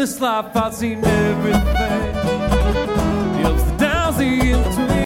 this life I've seen everything. The ups, the downs, the in-between.